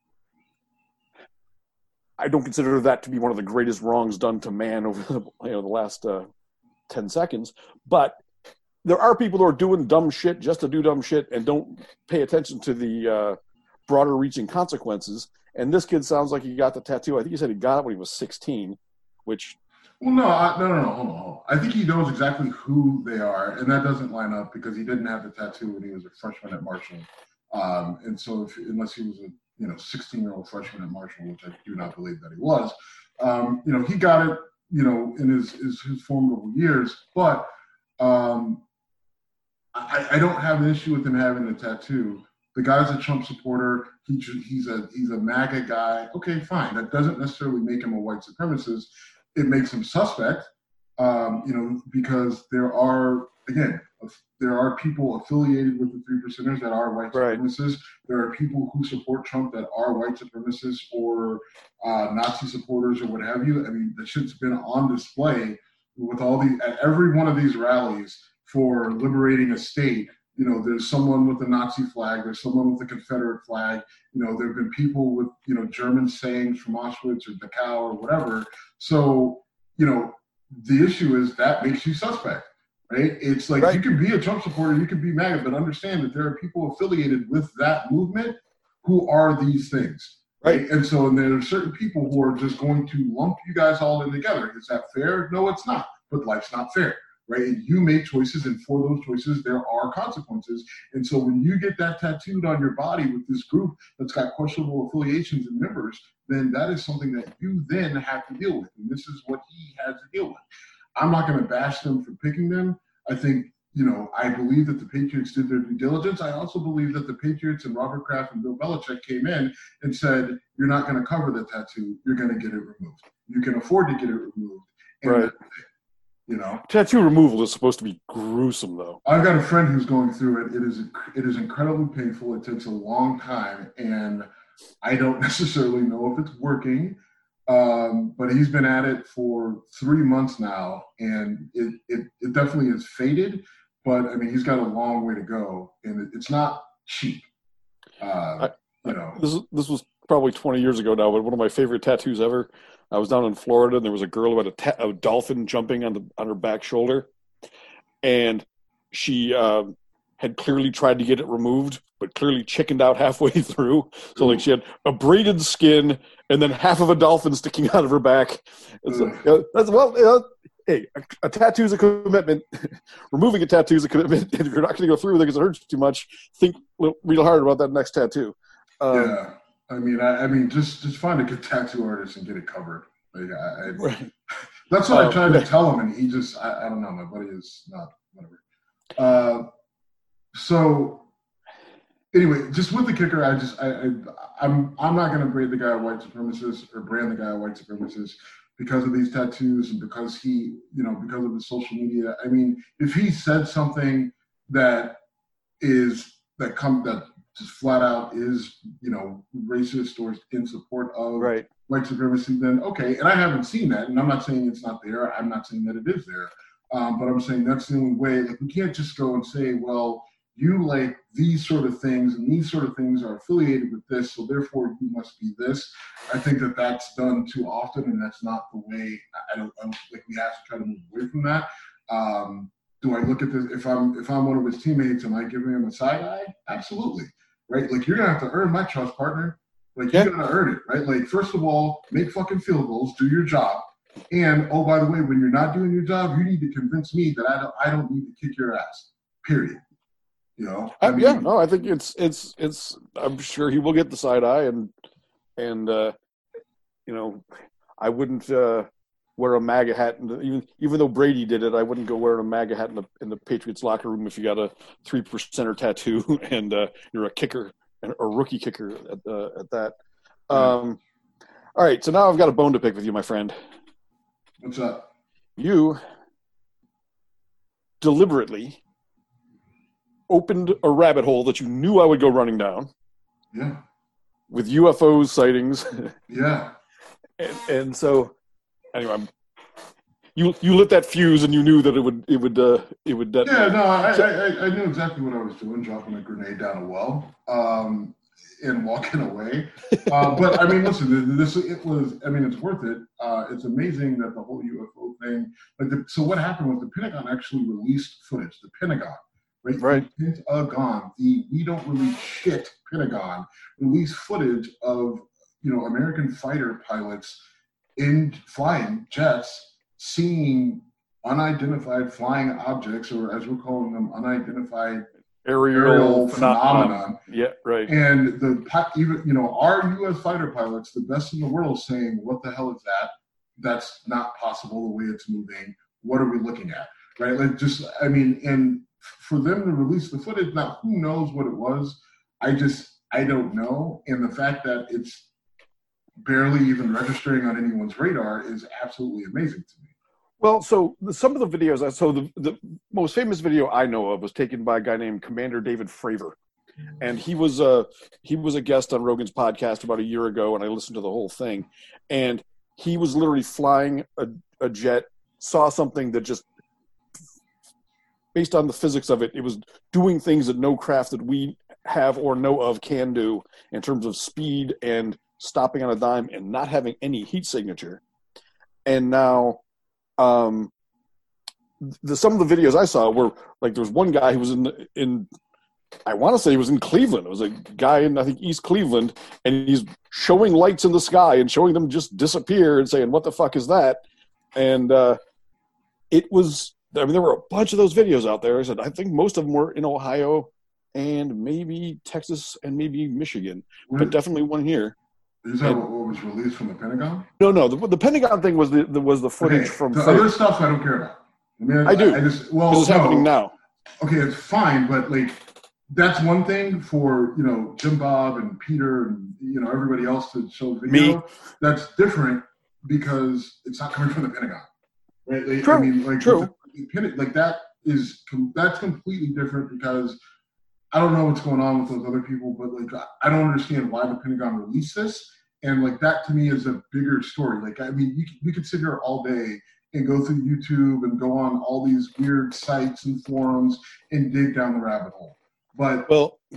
I don't consider that to be one of the greatest wrongs done to man over the last 10 seconds. But there are people who are doing dumb shit just to do dumb shit and don't pay attention to the broader reaching consequences. And this kid sounds like he got the tattoo. I think he said he got it when he was 16, which... Well, no, hold on. I think he knows exactly who they are, and that doesn't line up because he didn't have the tattoo when he was a freshman at Marshall. And so unless he was a 16-year-old freshman at Marshall, which I do not believe that he was. He got it, in his formidable years, but I don't have an issue with him having a tattoo. The guy's a Trump supporter. He's a MAGA guy. Okay, fine. That doesn't necessarily make him a white supremacist. It makes him suspect, because there are people affiliated with the 3%ers that are white supremacists. There are people who support Trump that are white supremacists or Nazi supporters or what have you. I mean, the shit's been on display with at every one of these rallies for liberating a state. There's someone with the Nazi flag. There's someone with the Confederate flag. There have been people with, German sayings from Auschwitz or Dachau or whatever. So, the issue is that makes you suspect. Right? It's like you can be a Trump supporter, you can be MAGA, but understand that there are people affiliated with that movement who are these things. Right? And so there are certain people who are just going to lump you guys all in together. Is that fair? No, it's not. But life's not fair. Right? And you make choices, and for those choices, there are consequences. And so when you get that tattooed on your body with this group that's got questionable affiliations and members, then that is something that you then have to deal with. And this is what he has to deal with. I'm not going to bash them for picking them. I think, I believe that the Patriots did their due diligence. I also believe that the Patriots and Robert Kraft and Bill Belichick came in and said, you're not going to cover the tattoo. You're going to get it removed. You can afford to get it removed. And tattoo removal is supposed to be gruesome, though. I've got a friend who's going through it. It is incredibly painful. It takes a long time, and I don't necessarily know if it's working. But he's been at it for 3 months now, and it definitely has faded. But I mean, he's got a long way to go, and it's not cheap. This was probably 20 years ago now, but one of my favorite tattoos ever. I was down in Florida, and there was a girl who had a dolphin jumping on her back shoulder, and she had clearly tried to get it removed, but clearly chickened out halfway through. So like she had a braided skin and then half of a dolphin sticking out of her back. Hey, a tattoo is a commitment. Removing a tattoo is a commitment. And if you're not going to go through with it because it hurts too much, think real hard about that next tattoo. I mean, just find a good tattoo artist and get it covered. Like, that's what I tried to tell him, and he just, I don't know. My buddy is not, whatever. So anyway, just with the kicker, I'm not going to brand the guy a white supremacist or brand the guy a white supremacist because of these tattoos and because because of the social media. I mean, if he said something that just flat out is, racist or in support of white supremacy, then okay. And I haven't seen that, and I'm not saying it's not there. I'm not saying that it is there, but I'm saying that's the only way. Like, we can't just go and say, well, you like these sort of things, and these sort of things are affiliated with this, so therefore you must be this. I think that that's done too often, and that's not the way. I don't like. We have to try to move away from that. Do I look at this if I'm one of his teammates? Am I giving him a side eye? Absolutely, right? Like, you're gonna have to earn my trust, partner. Like, you gotta earn it, right? Like, first of all, make fucking field goals, do your job, and oh, by the way, when you're not doing your job, you need to convince me that I don't need to kick your ass. Period. I think it's. I'm sure he will get the side eye, and I wouldn't wear a MAGA hat, even though Brady did it, I wouldn't go wearing a MAGA hat in the Patriots locker room if you got a 3%er tattoo and you're a kicker, a rookie kicker at that. All right, so now I've got a bone to pick with you, my friend. What's up? You deliberately opened a rabbit hole that you knew I would go running down. Yeah. With UFO sightings. Yeah. And so, anyway, you lit that fuse, and you knew that it would detonate. Yeah, no, I knew exactly what I was doing, dropping a grenade down a well, and walking away. But I mean, listen, it's worth it. It's amazing that the whole UFO thing, so what happened was the Pentagon actually released footage. The Pentagon. Right. The Pentagon, we don't release shit. Pentagon released footage of American fighter pilots in flying jets seeing unidentified flying objects, or as we're calling them, unidentified aerial phenomenon. Yeah, right. And our U.S. fighter pilots, the best in the world, saying, "What the hell is that? That's not possible. The way it's moving. What are we looking at?" Right? And for them to release the footage, now who knows what it was? I don't know. And the fact that it's barely even registering on anyone's radar is absolutely amazing to me. Well, so some of the videos, the most famous video I know of was taken by a guy named Commander David Fravor. And he was a guest on Rogan's podcast about a year ago, and I listened to the whole thing. And he was literally flying a jet, saw something that just, based on the physics of it, it was doing things that no craft that we have or know of can do in terms of speed and stopping on a dime and not having any heat signature. And now some of the videos I saw were like, there was one guy who was in I want to say he was in Cleveland. It was a guy in, I think, East Cleveland, and he's showing lights in the sky and showing them just disappear and saying, "What the fuck is that?" And it was, I mean, there were a bunch of those videos out there. I said, I think most of them were in Ohio and maybe Texas and maybe Michigan, but definitely one here. Is that what was released from the Pentagon? No. The Pentagon thing was the footage from the other stuff I don't care about. I do. Because it's happening now. Okay, it's fine, but that's one thing for Jim Bob and Peter and everybody else to show video. Me. That's different because it's not coming from the Pentagon, right? True. I mean, true. That's completely different because I don't know what's going on with those other people, but I don't understand why the Pentagon released this, and that to me is a bigger story. We could sit here all day and go through YouTube and go on all these weird sites and forums and dig down the rabbit hole. But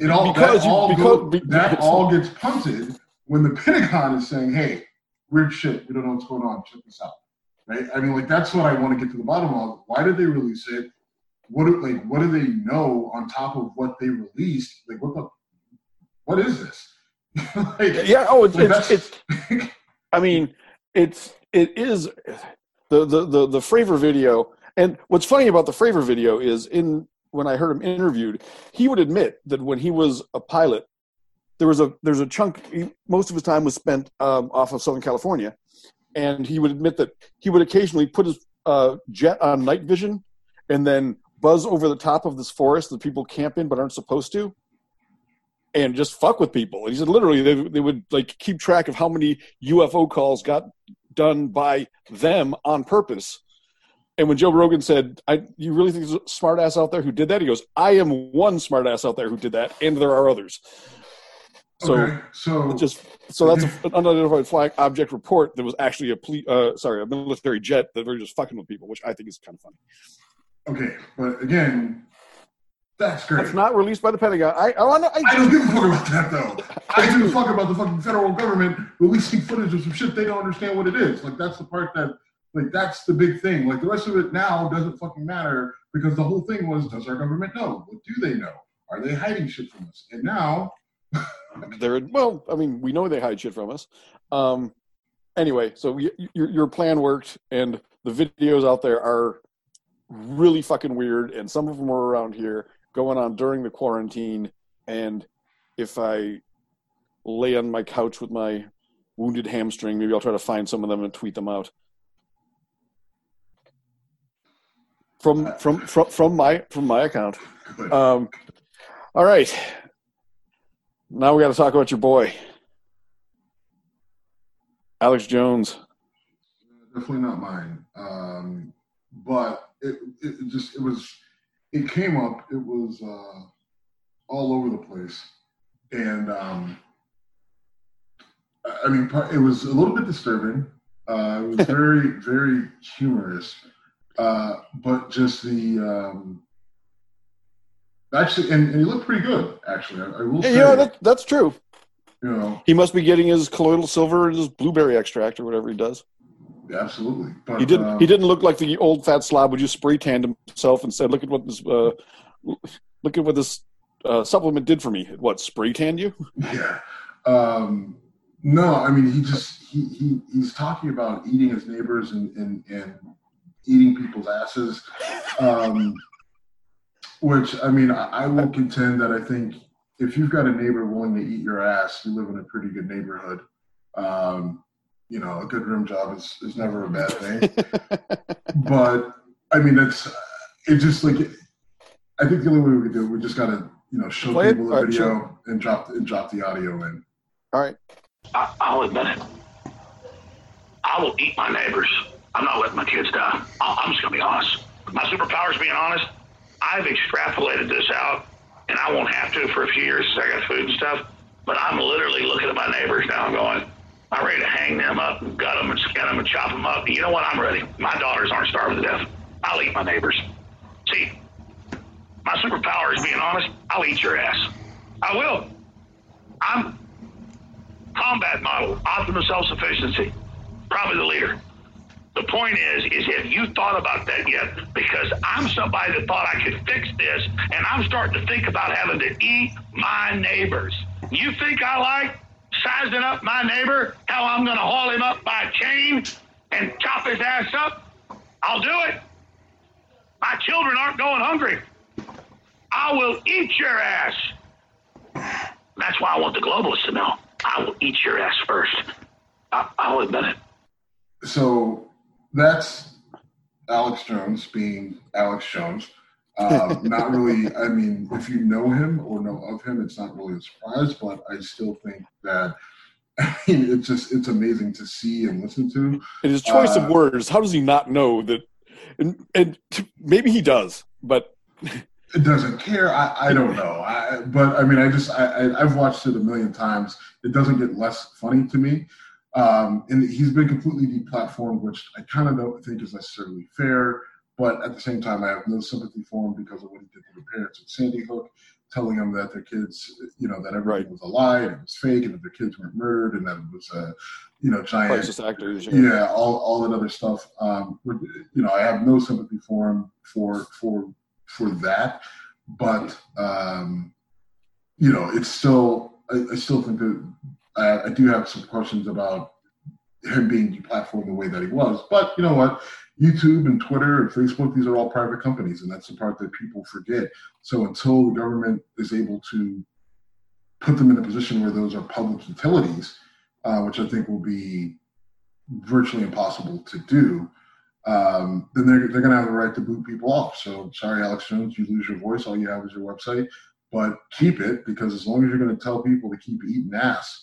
that all gets punted when the Pentagon is saying, "Hey, weird shit. We don't know what's going on. Check this out." Right? I mean, that's what I want to get to the bottom of. Why did they release it? What do they know on top of what they released? What is this? It is the Fravor video. And what's funny about the Fravor video is when I heard him interviewed, he would admit that when he was a pilot, there's a chunk, most of his time was spent off of Southern California, and he would admit that he would occasionally put his jet on night vision and then buzz over the top of this forest that people camp in but aren't supposed to, and just fuck with people. And he said literally they would like keep track of how many UFO calls got done by them on purpose. And when Joe Rogan said, you really think there's a smart ass out there who did that? He goes, I am one smart ass out there who did that, and there are others. So, okay, so that's an unidentified flying object report that was actually a military jet that were just fucking with people, which I think is kind of funny. Okay, but again, that's great. It's not released by the Pentagon. I don't give a fuck about that, though. I give a fuck about the fucking federal government releasing footage of some shit they don't understand what it is. Like, that's the part that, like, that's the big thing. Like, the rest of it now doesn't fucking matter because the whole thing was, does our government know? What do they know? Are they hiding shit from us? And now... we know they hide shit from us. Anyway, so your plan worked, and the videos out there are really fucking weird, and some of them were around here going on during the quarantine. And if I lay on my couch with my wounded hamstring, maybe I'll try to find some of them and tweet them out. From my account. All right. Now we got to talk about your boy, Alex Jones. Definitely not mine. But it came up. It was all over the place, and it was a little bit disturbing. It was very, very humorous, but just the. Actually, and he looked pretty good. Actually, I will say. Yeah, that's true. You know, he must be getting his colloidal silver and his blueberry extract or whatever he does. Absolutely, but he didn't look like the old fat slob who just spray tanned himself and said, "Look at what this supplement did for me." What, spray tanned you? Yeah. No, I mean he's talking about eating his neighbors and eating people's asses. Which, I mean, I will contend that I think if you've got a neighbor willing to eat your ass, you live in a pretty good neighborhood. A good rim job is never a bad thing. But, I mean, I think the only way we could do it, we just got to, show people the video and drop the audio in. All right. I'll admit it. I will eat my neighbors. I'm not letting my kids die. I'm just going to be honest. My superpower is being honest. I've extrapolated this out, and I won't have to for a few years because I got food and stuff, but I'm literally looking at my neighbors now and going, I'm ready to hang them up and gut them and skin them and chop them up. You know what? I'm ready. My daughters aren't starving to death. I'll eat my neighbors. See, my superpower is being honest. I'll eat your ass. I will. I'm combat model, optimal self-sufficiency, probably the leader. The point is have you thought about that yet? Because I'm somebody that thought I could fix this, and I'm starting to think about having to eat my neighbors. You think I like sizing up my neighbor, how I'm going to haul him up by a chain and chop his ass up? I'll do it. My children aren't going hungry. I will eat your ass. That's why I want the globalists to know. I will eat your ass first. I'll admit it. So that's Alex Jones being Alex Jones. Not really, I mean, if you know him or know of him, it's not really a surprise, but I still think that, it's amazing to see and listen to. And his choice of words, how does he not know that? And maybe he does, but... It doesn't care. I don't know. I've watched it a million times. It doesn't get less funny to me. And he's been completely deplatformed, which I kind of don't think is necessarily fair. But at the same time, I have no sympathy for him because of what he did to the parents at Sandy Hook, telling them that their kids, that everything was a lie and it was fake and that their kids weren't murdered and that it was a, giant crisis actors. Yeah, all that other stuff. I have no sympathy for him for that. But it's still. I still think that I do have some questions about him being deplatformed the way that he was. But you know what? YouTube and Twitter and Facebook, these are all private companies, and that's the part that people forget. So until the government is able to put them in a position where those are public utilities, which I think will be virtually impossible to do, then they're going to have the right to boot people off. So sorry, Alex Jones, you lose your voice. All you have is your website. but keep it, because as long as you're going to tell people to keep eating ass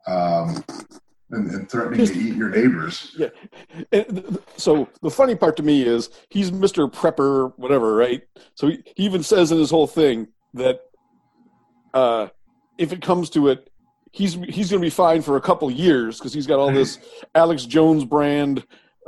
and threatening to eat your neighbors. Yeah. So the funny part to me is he's Mr. Prepper, whatever, right? So he even says in his whole thing that if it comes to it, he's going to be fine for a couple of years because he's got all this Alex Jones brand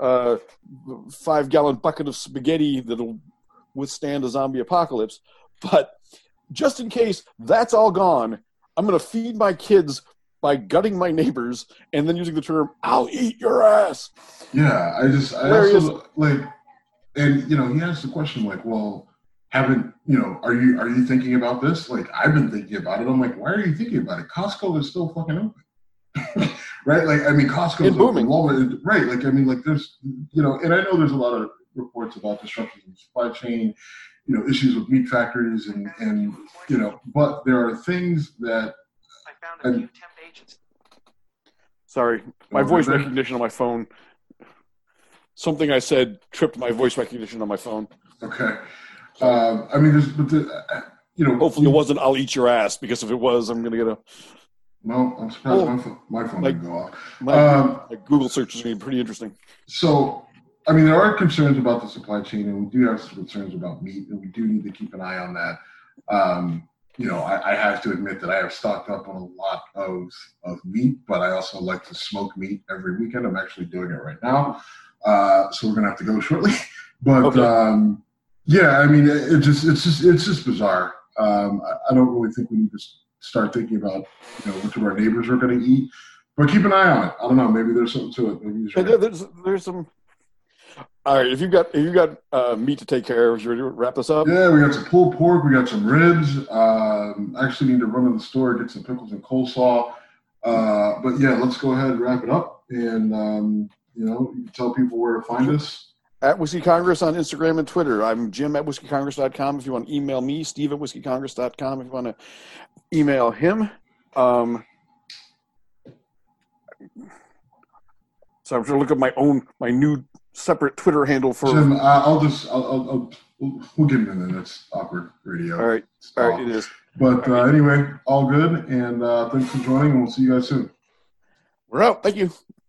5-gallon bucket of spaghetti that'll withstand a zombie apocalypse. But just in case that's all gone, I'm going to feed my kids by gutting my neighbors and then using the term, I'll eat your ass. Yeah, I also, like, and, you know, he asked the question, like, well, are you thinking about this? Like, I've been thinking about it. I'm like, why are you thinking about it? Costco is still fucking open. Right? Like, I mean, Costco is booming. Open. Right. Like, I mean, like, there's, you know, and I know there's a lot of reports about disruptions in the supply chain, you know, issues with meat factories and you know, but there are things that. I found a few temp agents. Sorry, my voice recognition on my phone. Something I said tripped my voice recognition on my phone. Okay. I mean, you know. Hopefully it wasn't, I'll eat your ass, because if it was, I'm going to get a. No, I'm surprised my phone didn't go off. My Google search is going to be pretty interesting. So, I mean, there are concerns about the supply chain, and we do have some concerns about meat, and we do need to keep an eye on that. You know, I have to admit that I have stocked up on a lot of meat, but I also like to smoke meat every weekend. I'm actually doing it right now. So we're going to have to go shortly. But, okay. Yeah, I mean, it's just bizarre. I don't really think we need to start thinking about, you know, which of our neighbors are going to eat, but keep an eye on it. I don't know. Maybe there's something to it. Maybe there's some. All right, if you've got meat to take care of, you ready to wrap this up? Yeah, we got some pulled pork. We got some ribs. Actually need to run to the store, get some pickles and coleslaw. But yeah, let's go ahead and wrap it up. And you know, you can tell people where to find us. At Whiskey Congress on Instagram and Twitter. I'm Jim at whiskeycongress.com. If you want to email me, Steve at whiskeycongress.com. If you want to email him. So I'm trying to look up my new separate Twitter handle for. Jim, we'll get into that. That's awkward radio. All right, it is. But anyway, all good, and thanks for joining, and we'll see you guys soon. We're out. Thank you.